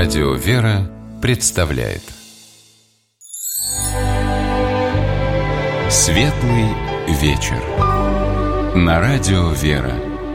Радио «Вера» представляет Светлый вечер на Радио «Вера».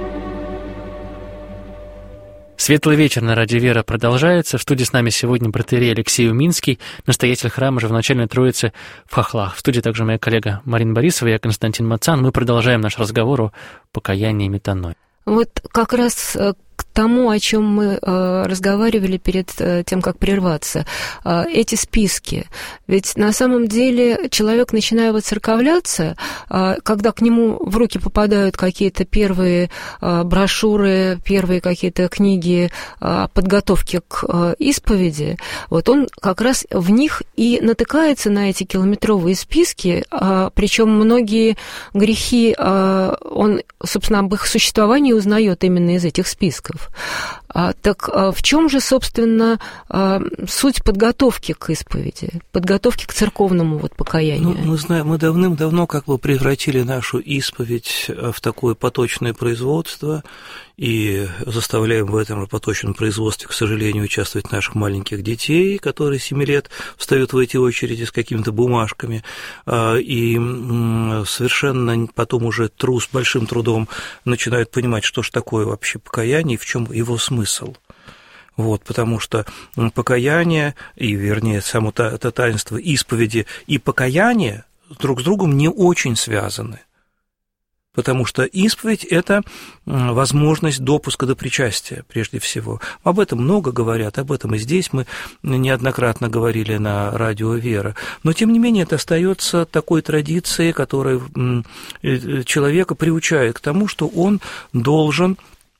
Светлый вечер на Радио «Вера» продолжается. В студии с нами сегодня протоиерей Алексей Уминский, настоятель храма Живоначальной Троицы в Хохлах. В студии также моя коллега Марина Борисова, я Константин Мацан. Мы продолжаем наш разговор о покаянии и метаноии. Вот как раз к тому, о чем мы разговаривали перед тем, как прерваться, эти списки. Ведь на самом деле человек, начиная воцерковляться, когда к нему в руки попадают какие-то первые брошюры, первые какие-то книги подготовки к исповеди, вот он как раз в них и натыкается на эти километровые списки, причем многие грехи он, собственно, об их существовании узнает именно из этих списков. Так в чем же, собственно, суть подготовки к исповеди, подготовки к церковному покаянию? Мы знаем, мы давным-давно превратили нашу исповедь в такое поточное производство и заставляем в этом же поточном производстве, к сожалению, участвовать наших маленьких детей, которые 7 лет встают в эти очереди с какими-то бумажками, и совершенно потом уже с большим трудом начинают понимать, что же такое вообще покаяние и в чем его смысл. Вот, потому что покаяние, и, вернее, само это таинство исповеди и покаяние друг с другом не очень связаны. Потому что исповедь – это возможность допуска до причастия, прежде всего. Об этом много говорят, об этом и здесь мы неоднократно говорили на Радио «Вера». Но, тем не менее, это остается такой традицией, которая человека приучает к тому, что он должен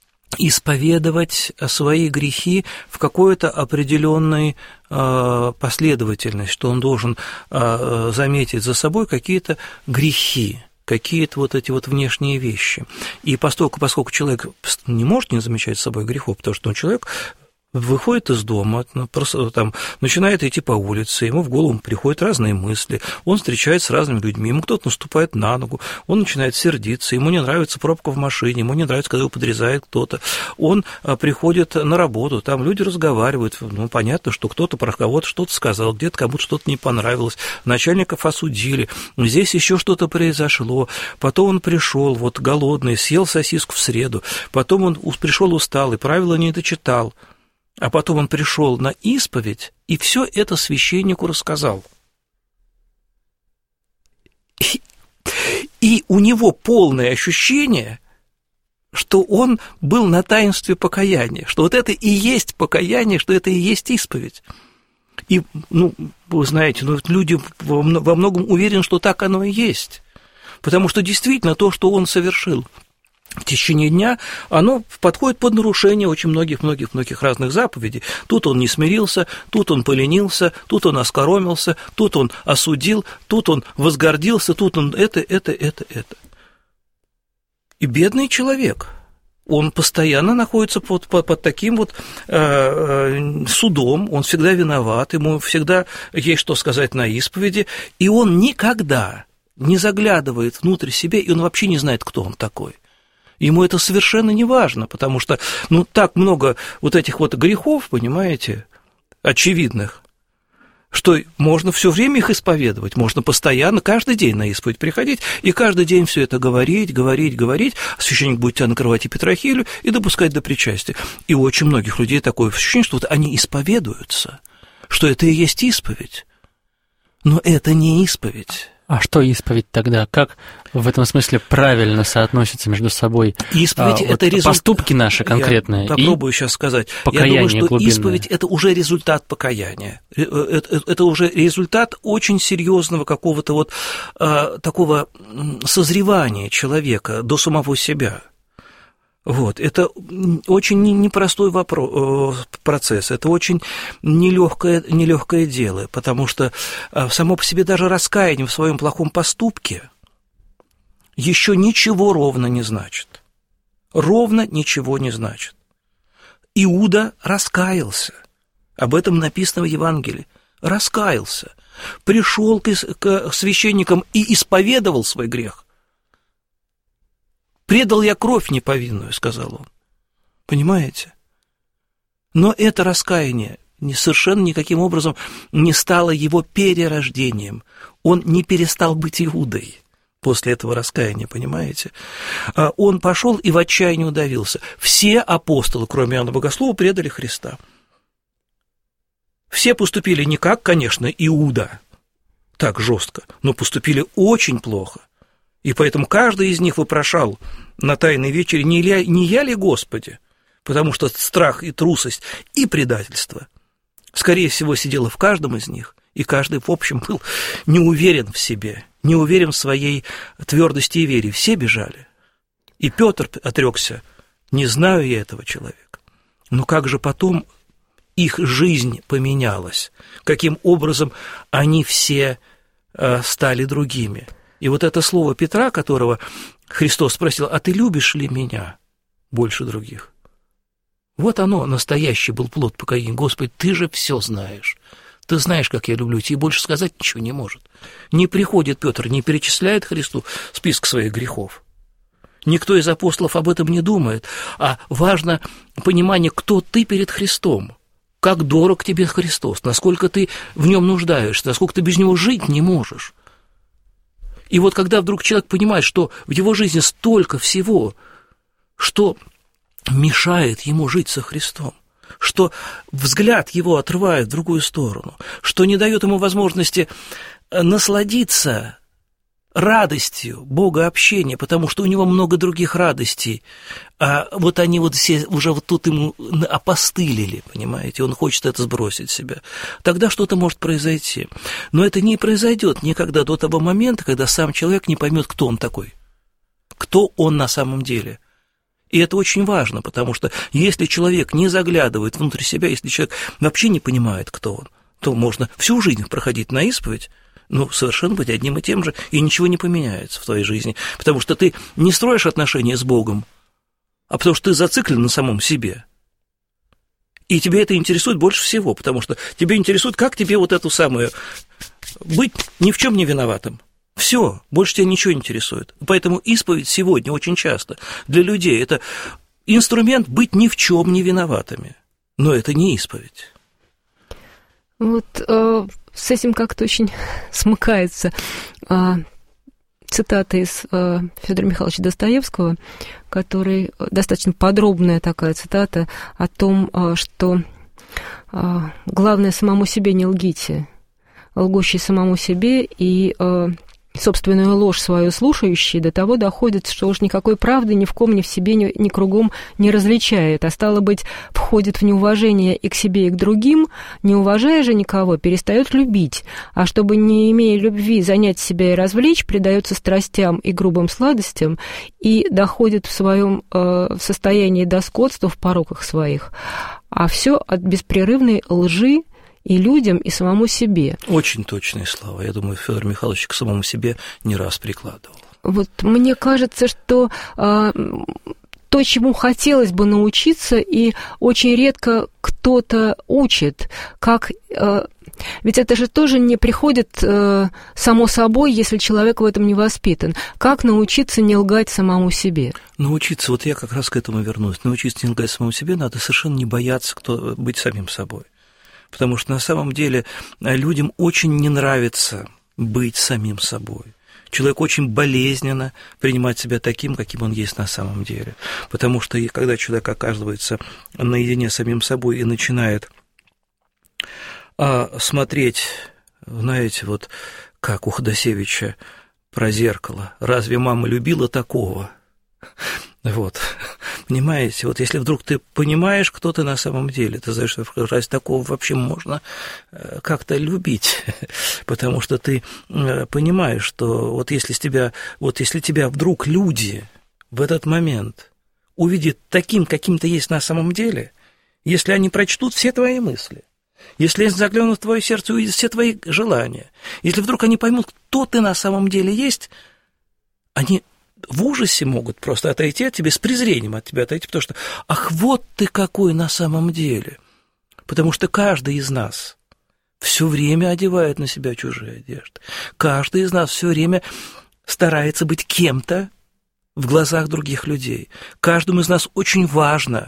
исповедовать свои грехи в какой-то определенной последовательности, что он должен заметить за собой какие-то грехи, какие-то эти внешние вещи. И поскольку человек не может не замечать за собой грехов, потому что человек выходит из дома, просто начинает идти по улице, ему в голову приходят разные мысли, он встречается с разными людьми, ему кто-то наступает на ногу, он начинает сердиться, ему не нравится пробка в машине, ему не нравится, когда его подрезает кто-то, он приходит на работу, там люди разговаривают, понятно, что кто-то про кого-то что-то сказал, где-то кому-то что-то не понравилось, начальников осудили, здесь еще что-то произошло, потом он пришел голодный, съел сосиску в среду, потом он пришел усталый, правила не дочитал. А потом он пришел на исповедь и все это священнику рассказал. И у него полное ощущение, что он был на таинстве покаяния, что это и есть покаяние, что это и есть исповедь. И, вы знаете, люди во многом уверены, что так оно и есть. Потому что действительно то, что он совершил в течение дня, оно подходит под нарушение очень многих разных заповедей. Тут он не смирился, тут он поленился, тут он оскоромился, тут он осудил, тут он возгордился, тут он это. И бедный человек, он постоянно находится под таким судом, он всегда виноват, ему всегда есть что сказать на исповеди, и он никогда не заглядывает внутрь себя, и он вообще не знает, кто он такой. Ему это совершенно не важно, потому что, так много этих грехов, понимаете, очевидных, что можно все время их исповедовать, можно постоянно, каждый день на исповедь приходить, и каждый день все это говорить, а священник будет тебя накрывать епитрахилью и допускать до причастия. И у очень многих людей такое ощущение, что они исповедуются, что это и есть исповедь. Но это не исповедь. А что исповедь тогда? Как в этом смысле правильно соотносятся между собой исповедь это поступки наши конкретные? Я попробую сейчас сказать. Я думаю, что глубинное. Исповедь – это уже результат покаяния. Это уже результат очень серьезного какого-то такого созревания человека до самого себя. Это очень непростой процесс, это очень нелегкое дело, потому что само по себе даже раскаяние в своем плохом поступке еще ничего ровно не значит. Ровно ничего не значит. Иуда раскаялся, об этом написано в Евангелии, раскаялся, пришел к священникам и исповедовал свой грех. «Предал я кровь неповинную», — сказал он. Понимаете? Но это раскаяние совершенно никаким образом не стало его перерождением. Он не перестал быть Иудой после этого раскаяния, понимаете? Он пошел и в отчаянии удавился. Все апостолы, кроме Иоанна Богослова, предали Христа. Все поступили не как, конечно, Иуда, так жестко, но поступили очень плохо. И поэтому каждый из них вопрошал на Тайной вечере: не я ли, Господи? Потому что страх и трусость и предательство, скорее всего, сидело в каждом из них, и каждый, в общем, был не уверен в себе, не уверен в своей твердости и вере. Все бежали. И Петр отрекся: не знаю я этого человека. Но как же потом их жизнь поменялась, каким образом они все стали другими. И вот это слово Петра, которого Христос спросил: а ты любишь ли меня больше других? Вот оно, настоящий был плод покаяния. Господи, ты же все знаешь. Ты знаешь, как я люблю тебя, и больше сказать ничего не может. Не приходит Петр, не перечисляет Христу список своих грехов. Никто из апостолов об этом не думает, а важно понимание, кто ты перед Христом, как дорог тебе Христос, насколько ты в нем нуждаешься, насколько ты без него жить не можешь. И вот когда вдруг человек понимает, что в его жизни столько всего, что мешает ему жить со Христом, что взгляд его отрывает в другую сторону, что не дает ему возможности насладиться радостью богообщения, потому что у него много других радостей, а вот они вот все уже вот тут ему опостылили, понимаете, он хочет это сбросить с себя. Тогда что-то может произойти. Но это не произойдет никогда до того момента, когда сам человек не поймет, кто он такой, кто он на самом деле. И это очень важно, потому что если человек не заглядывает внутрь себя, если человек вообще не понимает, кто он, то можно всю жизнь проходить на исповедь, совершенно быть одним и тем же, и ничего не поменяется в твоей жизни, потому что ты не строишь отношения с Богом, а потому что ты зациклен на самом себе. И тебя это интересует больше всего, потому что тебе интересует, как тебе вот эту самую быть ни в чем не виноватым. Все, больше тебя ничего не интересует. Поэтому исповедь сегодня очень часто для людей это инструмент быть ни в чем не виноватыми, но это не исповедь. Вот с этим как-то очень смыкается цитата из Фёдора Михайловича Достоевского, который достаточно подробная такая цитата о том, что главное самому себе не лгите, лгущий самому себе и собственную ложь свою слушающий до того доходит, что уж никакой правды ни в ком, ни в себе, ни кругом не различает, а стало быть, входит в неуважение и к себе, и к другим, не уважая же никого, перестает любить, а чтобы, не имея любви, занять себя и развлечь, предается страстям и грубым сладостям и доходит в своем состоянии до скотства в пороках своих, а все от беспрерывной лжи и людям, и самому себе. Очень точные слова. Я думаю, Фёдор Михайлович к самому себе не раз прикладывал. Вот мне кажется, что то, чему хотелось бы научиться, и очень редко кто-то учит, как... Ведь это же тоже не приходит само собой, если человек в этом не воспитан. Как научиться не лгать самому себе? Научиться, вот я как раз к этому вернусь, научиться не лгать самому себе надо совершенно не бояться быть самим собой. Потому что на самом деле людям очень не нравится быть самим собой. Человек очень болезненно принимать себя таким, каким он есть на самом деле. Потому что когда человек оказывается наедине с самим собой и начинает смотреть, знаете, вот как у Ходосевича про зеркало. «Разве мама любила такого?» Вот, понимаете, вот если вдруг ты понимаешь, кто ты на самом деле, ты знаешь, что разве такого вообще можно как-то любить, потому что ты понимаешь, что вот если тебя вдруг люди в этот момент увидят таким, каким ты есть на самом деле, если они прочтут все твои мысли, если они заглянут в твое сердце и увидят все твои желания, если вдруг они поймут, кто ты на самом деле есть, они в ужасе могут просто отойти от тебя, с презрением от тебя отойти, потому что «ах, вот ты какой на самом деле!» Потому что каждый из нас все время одевает на себя чужие одежды. Каждый из нас все время старается быть кем-то в глазах других людей. Каждому из нас очень важно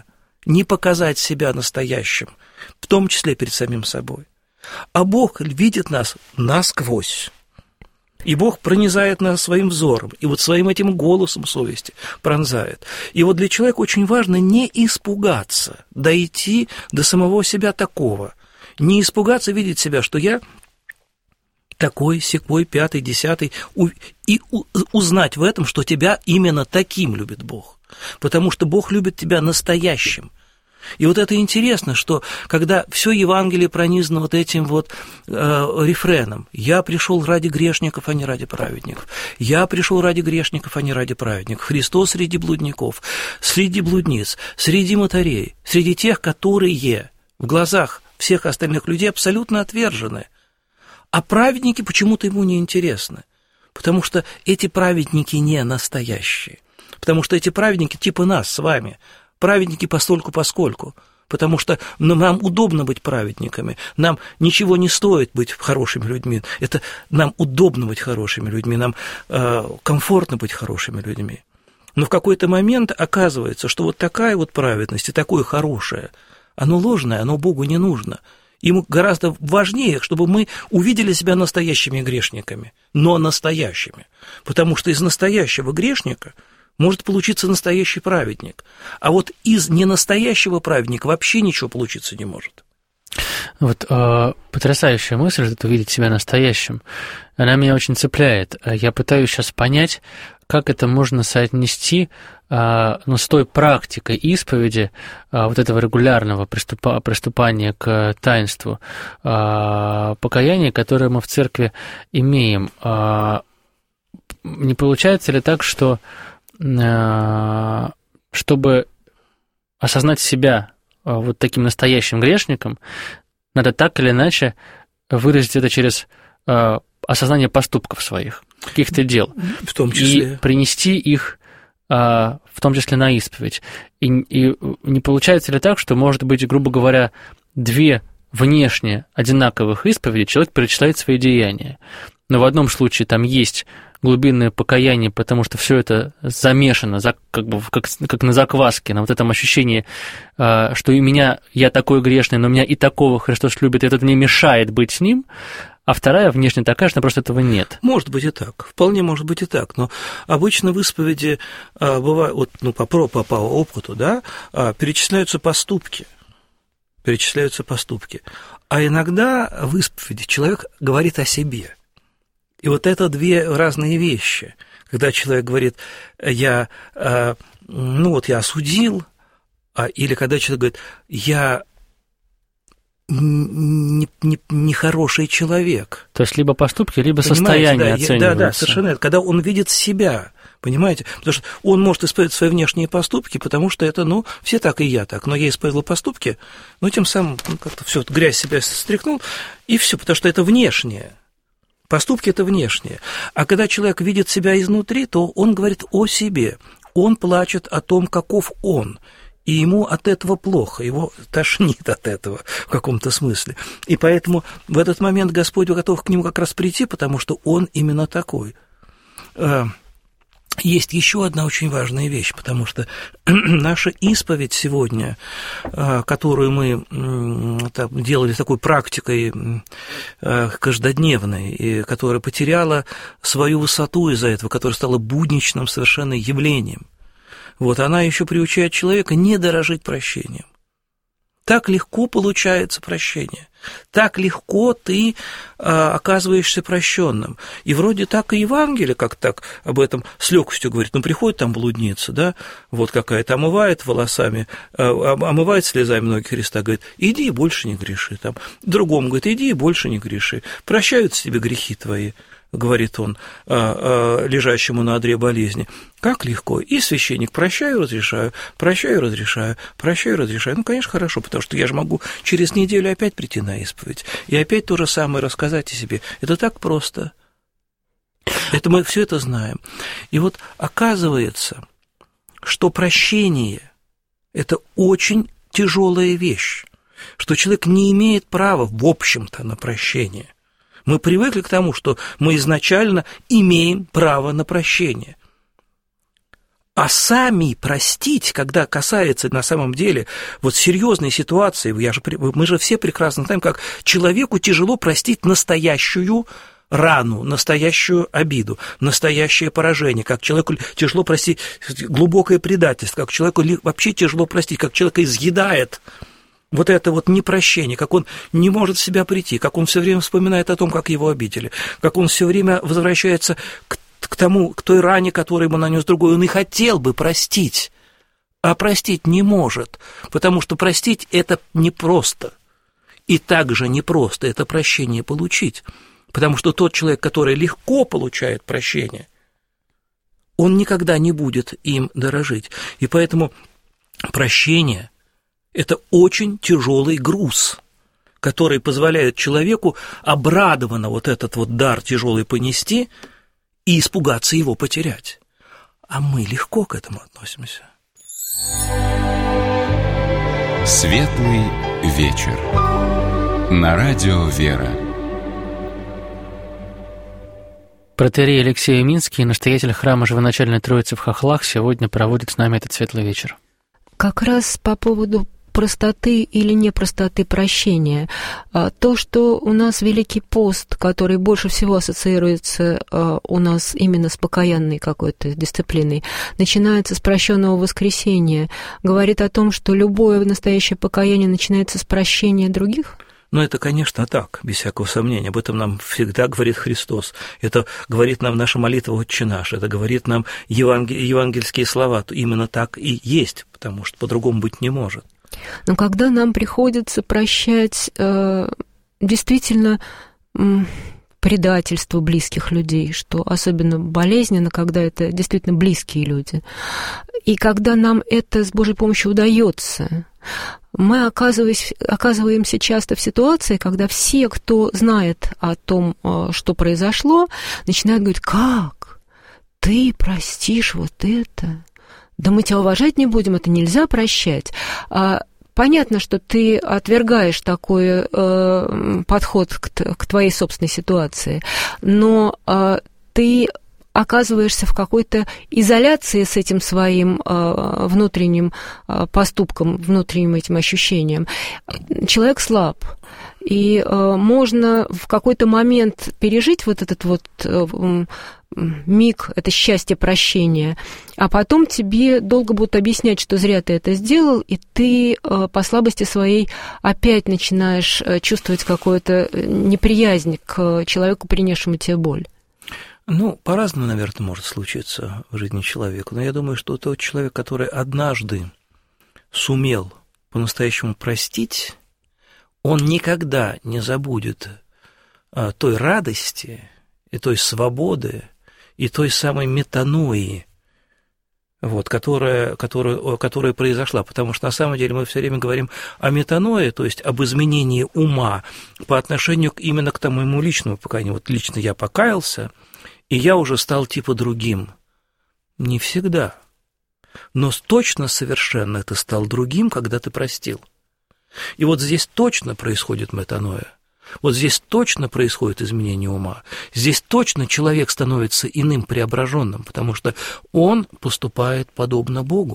не показать себя настоящим, в том числе перед самим собой. А Бог видит нас насквозь. И Бог пронизает нас своим взором, и вот своим этим голосом совести пронзает. И вот для человека очень важно не испугаться, дойти до самого себя такого, не испугаться видеть себя, что я такой, сякой, пятый, десятый, и узнать в этом, что тебя именно таким любит Бог, потому что Бог любит тебя настоящим. И вот это интересно, что когда все Евангелие пронизано вот этим вот рефреном: «Я пришел ради грешников, а не ради праведников», «Я пришел ради грешников, а не ради праведников», «Христос среди блудников, среди блудниц, среди мытарей, среди тех, которые в глазах всех остальных людей абсолютно отвержены». А праведники почему-то ему не интересны, потому что эти праведники не настоящие, потому что эти праведники типа нас с вами, праведники постольку-поскольку, потому что нам удобно быть праведниками, нам ничего не стоит быть хорошими людьми, это нам удобно быть хорошими людьми, нам комфортно быть хорошими людьми. Но в какой-то момент оказывается, что вот такая вот праведность и такое хорошее, оно ложное, оно Богу не нужно. Ему гораздо важнее, чтобы мы увидели себя настоящими грешниками, но настоящими, потому что из настоящего грешника может получиться настоящий праведник, а вот из ненастоящего праведника вообще ничего получиться не может. Вот потрясающая мысль, это увидеть себя настоящим, она меня очень цепляет. Я пытаюсь сейчас понять, как это можно соотнести с той практикой исповеди, вот этого регулярного приступания к таинству покаяния, которое мы в церкви имеем. Не получается ли так, что чтобы осознать себя вот таким настоящим грешником, надо так или иначе выразить это через осознание поступков своих, каких-то дел, в том числе. И принести их, в том числе на исповедь. И не получается ли так, что, может быть, грубо говоря, две внешне одинаковых исповеди человек перечисляет свои деяния, но в одном случае там есть глубинное покаяние, потому что все это замешано, как на закваске, на вот этом ощущении, что и меня, я такой грешный, но меня и такого Христос любит, и это мне мешает быть с Ним, а вторая внешне такая, что просто этого нет. Может быть и так, вполне может быть и так, но обычно в исповеди бывает, вот, по опыту, да, перечисляются поступки, а иногда в исповеди человек говорит о себе. И вот это две разные вещи. Когда человек говорит, я осудил, или когда человек говорит, я нехороший человек. То есть либо поступки, либо состояние оценивается. Да, совершенно. Когда он видит себя, понимаете? Потому что он может исповедовать свои внешние поступки, потому что это, все так и я так. Но я исповедовал поступки, тем самым как-то всю грязь себя стряхнул, и все, потому что это внешнее. Поступки – это внешнее. А когда человек видит себя изнутри, то он говорит о себе. Он плачет о том, каков он. И ему от этого плохо, его тошнит от этого в каком-то смысле. И поэтому в этот момент Господь готов к нему как раз прийти, потому что он именно такой. Есть еще одна очень важная вещь, потому что наша исповедь сегодня, которую мы делали такой практикой каждодневной, и которая потеряла свою высоту из-за этого, которая стала будничным совершенно явлением, она еще приучает человека не дорожить прощением. Так легко получается прощение, так легко ты оказываешься прощенным. И вроде так и Евангелие как так об этом с легкостью говорит. Приходит там блудница, да, какая-то омывает волосами, омывает слезами ноги Христа, говорит, иди и больше не греши. Другому говорит, иди и больше не греши. Прощаются тебе грехи твои, говорит он лежащему на одре болезни. Как легко. И священник, прощаю, разрешаю, прощаю, разрешаю, прощаю, разрешаю. Конечно, хорошо, потому что я же могу через неделю опять прийти на исповедь и опять то же самое рассказать о себе. Это так просто. Это мы все это знаем. И оказывается, что прощение – это очень тяжелая вещь, что человек не имеет права, в общем-то, на прощение. Мы привыкли к тому, что мы изначально имеем право на прощение. А сами простить, когда касается на самом деле вот серьезной ситуации, мы же все прекрасно знаем, как человеку тяжело простить настоящую рану, настоящую обиду, настоящее поражение, как человеку тяжело простить глубокое предательство, как человеку вообще тяжело простить, как человека изъедает вот это вот непрощение, как он не может в себя прийти, как он все время вспоминает о том, как его обидели, как он все время возвращается к той ране, которую ему нанес другой, он и хотел бы простить, а простить не может, потому что простить это непросто, и также непросто это прощение получить, потому что тот человек, который легко получает прощение, он никогда не будет им дорожить, и поэтому прощение – это очень тяжелый груз, который позволяет человеку обрадованно вот этот вот дар тяжелый понести и испугаться его потерять. А мы легко к этому относимся. Светлый вечер. На радио «Вера». Протоиерей Алексей Уминский, настоятель храма Живоначальной Троицы в Хохлах, сегодня проводит с нами этот светлый вечер. Как раз по поводу простоты или непростоты прощения. То, что у нас Великий пост, который больше всего ассоциируется у нас именно с покаянной какой-то дисциплиной, начинается с прощенного воскресения, говорит о том, что любое настоящее покаяние начинается с прощения других? Но это, конечно, так, без всякого сомнения. Об этом нам всегда говорит Христос. Это говорит нам наша молитва «Отче наш», это говорит нам евангельские слова. Именно так и есть, потому что по-другому быть не может. Но когда нам приходится прощать действительно предательство близких людей, что особенно болезненно, когда это действительно близкие люди, и когда нам это с Божьей помощью удается, мы оказываемся часто в ситуации, когда все, кто знает о том, что произошло, начинают говорить: «Как? Ты простишь вот это? Да мы тебя уважать не будем, это нельзя прощать». Понятно, что ты отвергаешь такой подход к твоей собственной ситуации, но ты оказываешься в какой-то изоляции с этим своим внутренним поступком, внутренним этим ощущением. Человек слаб, и можно в какой-то момент пережить вот этот вот миг, это счастье прощения, а потом тебе долго будут объяснять, что зря ты это сделал, и ты по слабости своей опять начинаешь чувствовать какую-то неприязнь к человеку, принесшему тебе боль. Ну, по-разному, наверное, может случиться в жизни человека, но я думаю, что тот человек, который однажды сумел по-настоящему простить, он никогда не забудет той радости и той свободы, и той самой метанои, вот, которая произошла. Потому что на самом деле мы все время говорим о метаное, то есть об изменении ума по отношению именно к тому личному покаянию. Вот лично я покаялся, и я уже стал типа другим. Не всегда. Но точно совершенно это стал другим, когда ты простил. И вот здесь точно происходит метаноя. Вот здесь точно происходит изменение ума. Здесь точно человек становится иным, преображенным, потому что он поступает подобно Богу.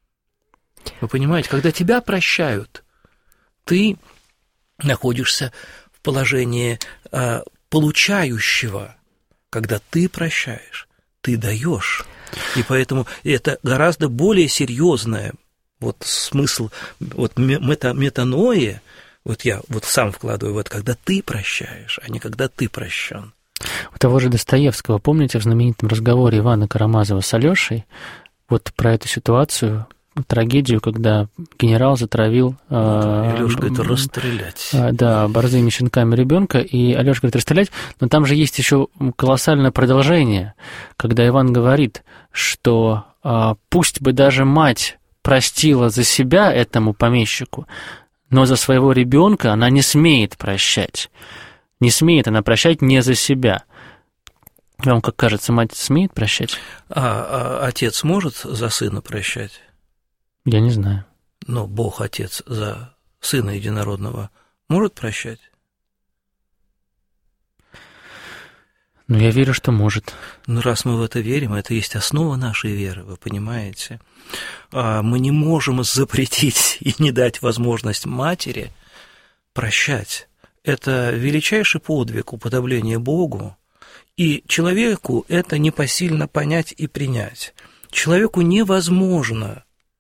Вы понимаете, когда тебя прощают, ты находишься в положении получающего. Когда ты прощаешь, ты даешь. И поэтому это гораздо более серьезное вот смысл вот метаноя. Вот я вот сам вкладываю в это, когда ты прощаешь, а не когда ты прощен. У того же Достоевского, помните, в знаменитом разговоре Ивана Карамазова с Алёшей, вот про эту ситуацию, трагедию, когда генерал затравил... Алёша говорит, расстрелять. Да, борзыми щенками ребенка, и Алёша говорит, расстрелять, но там же есть еще колоссальное продолжение, когда Иван говорит, что пусть бы даже мать простила за себя этому помещику, но за своего ребенка она не смеет прощать. Не смеет она прощать не за себя. Вам как кажется, мать смеет прощать? А отец может за сына прощать? Я не знаю. Но Бог, Отец, за Сына Единородного может прощать? Ну, я верю, что может. Ну, раз мы в это верим, это есть основа нашей веры, вы понимаете. Мы не можем запретить и не дать возможность матери прощать. Это величайший подвиг уподобления Богу, и человеку это непосильно понять и принять. Человеку невозможно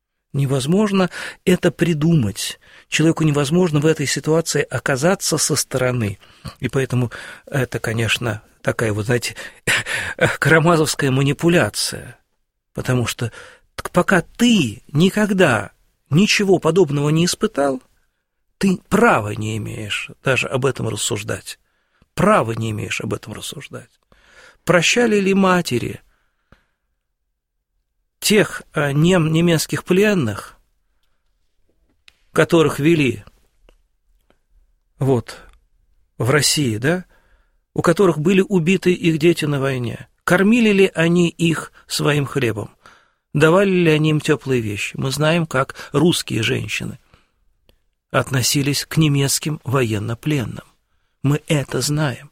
это придумать. Человеку невозможно в этой ситуации оказаться со стороны. И поэтому это, конечно, такая вот, знаете, карамазовская манипуляция. Потому что пока ты никогда ничего подобного не испытал, ты права не имеешь даже об этом рассуждать. Права не имеешь об этом рассуждать. Прощали ли матери тех немецких пленных, которых вели вот в России, да, у которых были убиты их дети на войне? Кормили ли они их своим хлебом? Давали ли они им теплые вещи? Мы знаем, как русские женщины относились к немецким военнопленным. Мы это знаем.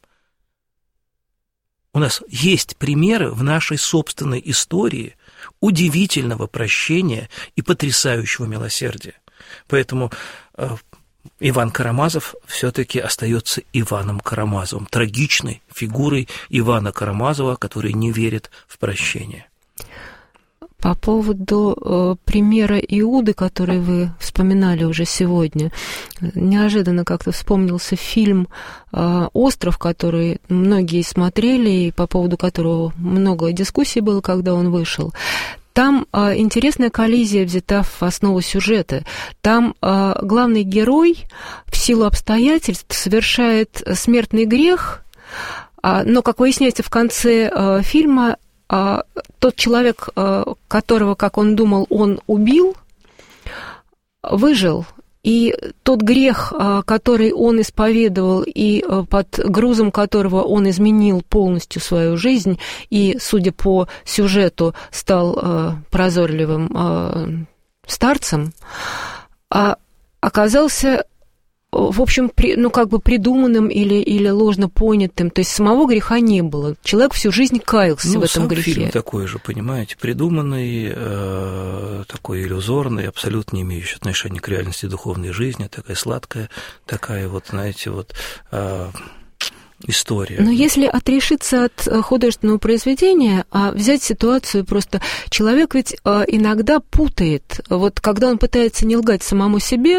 У нас есть примеры в нашей собственной истории удивительного прощения и потрясающего милосердия. Поэтому Иван Карамазов все-таки остается Иваном Карамазовым, трагичной фигурой Ивана Карамазова, который не верит в прощение. По поводу примера Иуды, который вы вспоминали уже сегодня, неожиданно как-то вспомнился фильм «Остров», который многие смотрели, и по поводу которого много дискуссий было, когда он вышел. Там интересная коллизия взята в основу сюжета. Там главный герой в силу обстоятельств совершает смертный грех, но, как выясняется в конце фильма, тот человек, которого, как он думал, он убил, выжил. И тот грех, который он исповедовал, и под грузом которого он изменил полностью свою жизнь, и, судя по сюжету, стал прозорливым старцем, оказался, в общем, придуманным или ложно понятым. То есть самого греха не было. Человек всю жизнь каялся в этом грехе. Фильм такой же, понимаете, придуманный, такой иллюзорный, абсолютно не имеющий отношения к реальности духовной жизни, такая сладкая, такая вот, знаете, вот история. Но если отрешиться от художественного произведения, а взять ситуацию просто... Человек ведь иногда путает. Вот когда он пытается не лгать самому себе...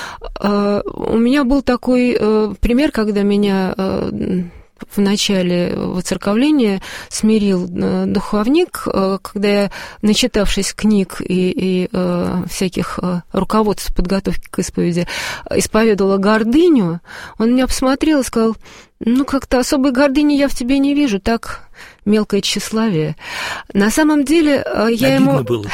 У меня был такой пример, когда меня в начале воцерковления смирил духовник, когда я, начитавшись книг и всяких руководств подготовки к исповеди, исповедовала гордыню, он меня посмотрел и сказал: ну, как-то особой гордыни я в тебе не вижу, так мелкое тщеславие. На самом деле я ему... было.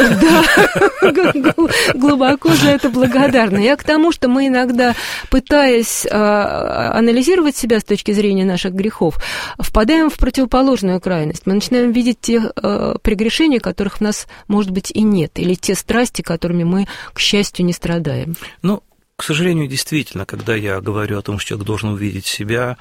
Да, глубоко за это благодарна. Я к тому, что мы иногда, пытаясь анализировать себя с точки зрения наших грехов, впадаем в противоположную крайность. Мы начинаем видеть те прегрешения, которых в нас, может быть, и нет, или те страсти, которыми мы, к счастью, не страдаем. Ну, к сожалению, действительно, когда я говорю о том, что человек должен увидеть себя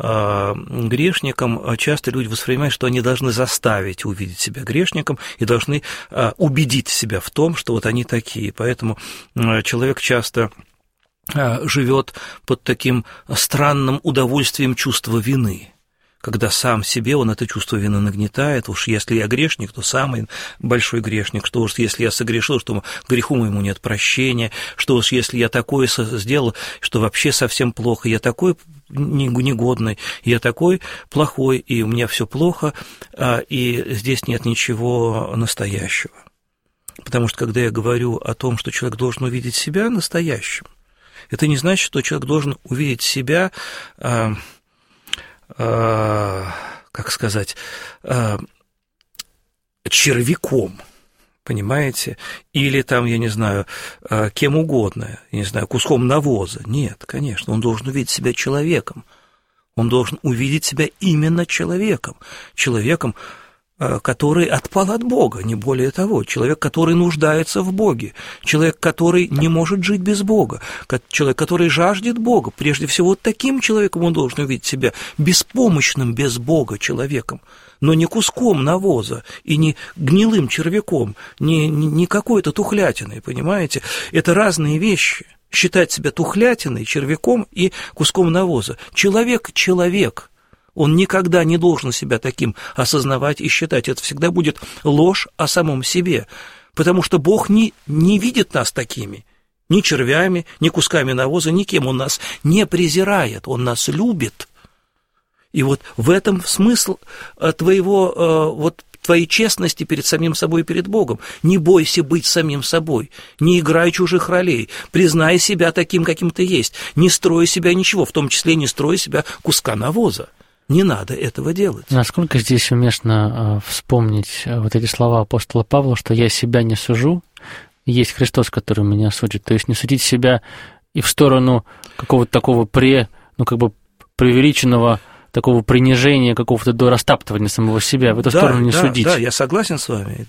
грешником, часто люди воспринимают, что они должны заставить увидеть себя грешником и должны убедить себя в том, что вот они такие. Поэтому человек часто живет под таким странным удовольствием чувства вины, когда сам себе он это чувство вины нагнетает. Уж если я грешник, то самый большой грешник, что уж если я согрешил, что греху моему нет прощения, что уж если я такое сделал, что вообще совсем плохо, я такой негодный, я такой плохой, и у меня все плохо, и здесь нет ничего настоящего. Потому что когда я говорю о том, что человек должен увидеть себя настоящим, это не значит, что человек должен увидеть себя... как сказать, червяком, понимаете, или там, я не знаю, кем угодно, я не знаю, куском навоза. Нет, конечно, он должен увидеть себя человеком, он должен увидеть себя именно человеком, который отпал от Бога, не более того, человек, который нуждается в Боге, человек, который не может жить без Бога, человек, который жаждет Бога. Прежде всего, вот таким человеком он должен увидеть себя, беспомощным без Бога человеком, но не куском навоза и не гнилым червяком, не какой-то тухлятиной, понимаете? Это разные вещи. Считать себя тухлятиной, червяком и куском навоза. Человек – человек. Он никогда не должен себя таким осознавать и считать. Это всегда будет ложь о самом себе, потому что Бог не видит нас такими, ни червями, ни кусками навоза, никем. Он нас не презирает, Он нас любит. И вот в этом смысл твоей честности перед самим собой и перед Богом. Не бойся быть самим собой, не играй чужих ролей, признай себя таким, каким ты есть, не строй себя ничего, в том числе не строй себя куска навоза. Не надо этого делать. Насколько здесь уместно вспомнить вот эти слова апостола Павла, что «я себя не сужу, есть Христос, который меня судит». То есть не судить себя и в сторону какого-то такого преувеличенного такого принижения, какого-то до растаптывания самого себя, в эту сторону не судить. Да, я согласен с вами,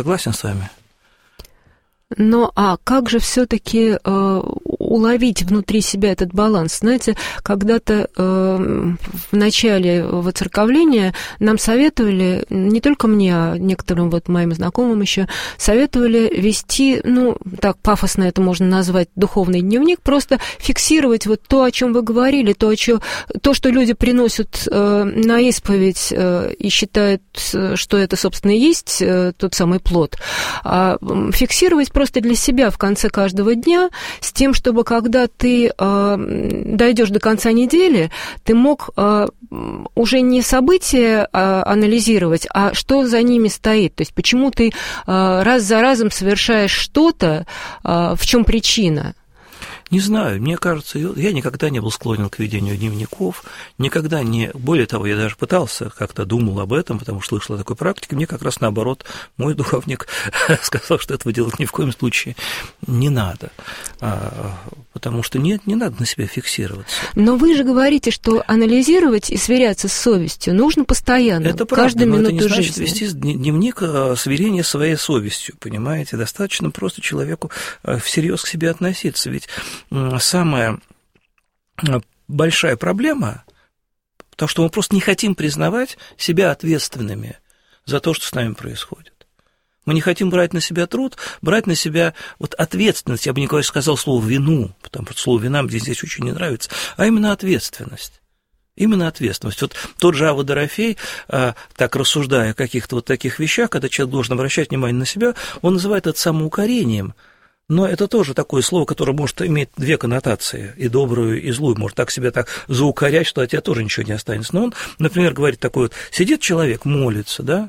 Ну, а как же все-таки уловить внутри себя этот баланс? Знаете, когда-то в начале воцерковления нам советовали, не только мне, а некоторым вот моим знакомым еще, советовали вести, так пафосно это можно назвать, духовный дневник, просто фиксировать вот то, о чем вы говорили, то, что люди приносят на исповедь и считают, что это, собственно, и есть тот самый плод, а фиксировать просто для себя в конце каждого дня, с тем, чтобы когда ты дойдешь до конца недели, ты мог уже не события анализировать, а что за ними стоит. То есть почему ты раз за разом совершаешь что-то, в чем причина. Не знаю, мне кажется, я никогда не был склонен к ведению дневников, никогда не... Более того, я даже пытался, как-то думал об этом, потому что слышал о такой практике, мне как раз наоборот, мой духовник сказал, что этого делать ни в коем случае не надо, потому что не надо на себя фиксироваться. Но вы же говорите, что анализировать и сверяться с совестью нужно постоянно, это правда, каждую минуту жизни. Это не значит жизни. вести дневник сверения своей совестью, понимаете, достаточно просто человеку всерьез к себе относиться, ведь самая большая проблема, потому что мы просто не хотим признавать себя ответственными за то, что с нами происходит. Мы не хотим брать на себя труд, брать на себя вот ответственность, я бы никогда не сказал слово «вину», потому что слово «вина» мне здесь очень не нравится, а именно ответственность. Именно ответственность. Вот тот же Авва Дорофей, так рассуждая о каких-то вот таких вещах, когда человек должен обращать внимание на себя, он называет это самоукорением. Но это тоже такое слово, которое может иметь две коннотации, и добрую, и злую, может так себя так заукорять, что от тебя тоже ничего не останется. Но он, например, говорит такой вот, сидит человек, молится, да,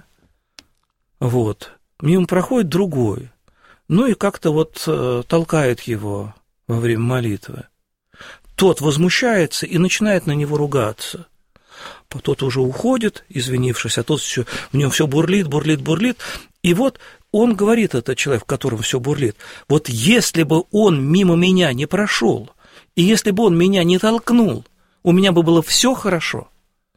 вот, мимо проходит другой, ну и как-то вот толкает его во время молитвы. Тот возмущается и начинает на него ругаться. Тот уже уходит, извинившись, а тот всё, в нем все бурлит, и вот он говорит, этот человек, в котором все бурлит, вот если бы он мимо меня не прошел, и если бы он меня не толкнул, у меня бы было все хорошо.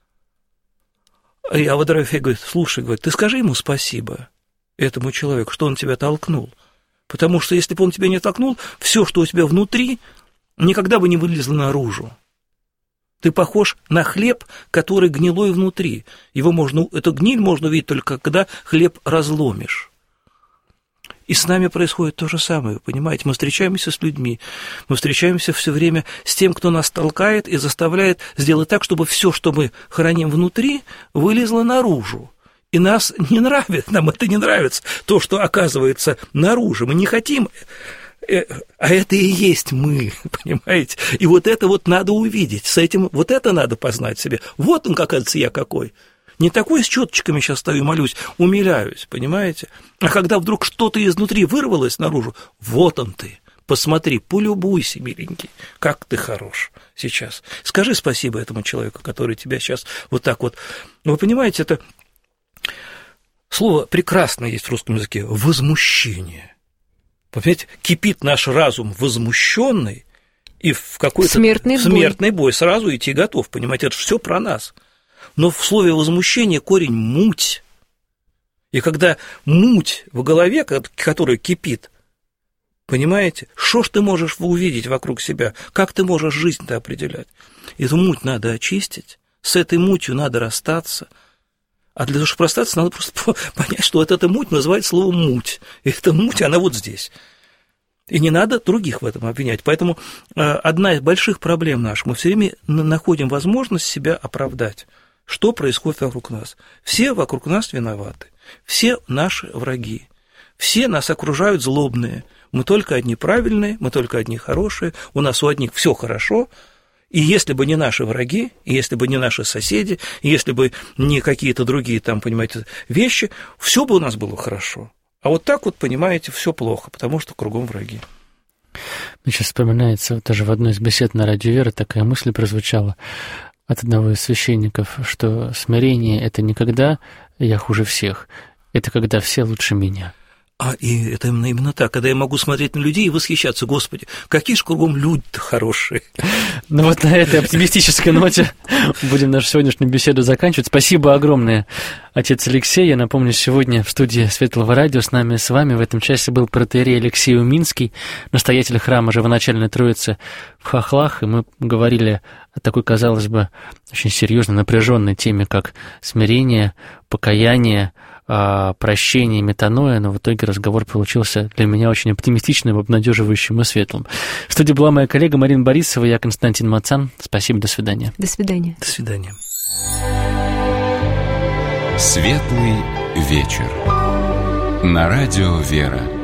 И Авва Дорофей говорит, слушай, говорит, ты скажи ему спасибо, этому человеку, что он тебя толкнул, потому что если бы он тебя не толкнул, все, что у тебя внутри, никогда бы не вылезло наружу. Ты похож на хлеб, который гнилой внутри. Эту гниль можно увидеть только когда хлеб разломишь. И с нами происходит то же самое, вы понимаете? Мы встречаемся с людьми, мы встречаемся все время с тем, кто нас толкает и заставляет сделать так, чтобы все, что мы храним внутри, вылезло наружу. И нас не нравится, нам это не нравится, то, что оказывается наружу. Мы не хотим, а это и есть мы, понимаете? И вот это вот надо увидеть, с этим вот это надо познать себе. Вот он, оказывается, я какой. Не такой с четочками сейчас стою, молюсь, умиляюсь, понимаете? А когда вдруг что-то изнутри вырвалось наружу, вот он ты, посмотри, полюбуйся, миленький, как ты хорош сейчас. Скажи спасибо этому человеку, который тебя сейчас вот так вот... Вы понимаете, это слово прекрасное есть в русском языке – возмущение. Понимаете, кипит наш разум возмущенный, и в какой-то смертный бой сразу идти готов, понимаете, это все про нас. Но в слове возмущение корень муть, И когда муть в голове, которая кипит, понимаете, что ж ты можешь увидеть вокруг себя, как ты можешь жизнь-то определять? Эту муть надо очистить, с этой мутью надо расстаться. А для того, чтобы расстаться, надо просто понять, что вот эта муть называется словом «муть». И эта муть, она вот здесь. И не надо других в этом обвинять. Поэтому одна из больших проблем наших, мы все время находим возможность себя оправдать. Что происходит вокруг нас? Все вокруг нас виноваты, все наши враги, все нас окружают злобные. Мы только одни правильные, мы только одни хорошие, у нас у одних все хорошо. И если бы не наши враги, и если бы не наши соседи, и если бы не какие-то другие там, понимаете, вещи, все бы у нас было хорошо. А вот так вот, понимаете, все плохо, потому что кругом враги. Мне сейчас вспоминается, даже в одной из бесед на Радио Вера такая мысль прозвучала от одного из священников, что смирение – это не когда я хуже всех, это когда все лучше меня. И это именно так, когда я могу смотреть на людей и восхищаться: Господи, какие же кругом люди-то хорошие. Ну вот на этой оптимистической ноте будем нашу сегодняшнюю беседу заканчивать. Спасибо огромное, отец Алексей. Я напомню, сегодня в студии Светлого Радио с вами в этом часе был протоиерей Алексей Уминский, настоятель храма Живоначальной Троицы в Хохлах, и мы говорили о такой, казалось бы, очень серьезной, напряженной теме, как смирение, покаяние, прощение, метаноя, но в итоге разговор получился для меня очень оптимистичным, обнадеживающим и светлым. В студии была моя коллега Марина Борисова, я Константин Мацан. Спасибо, до свидания. До свидания. До свидания. Светлый вечер. На радио «Вера».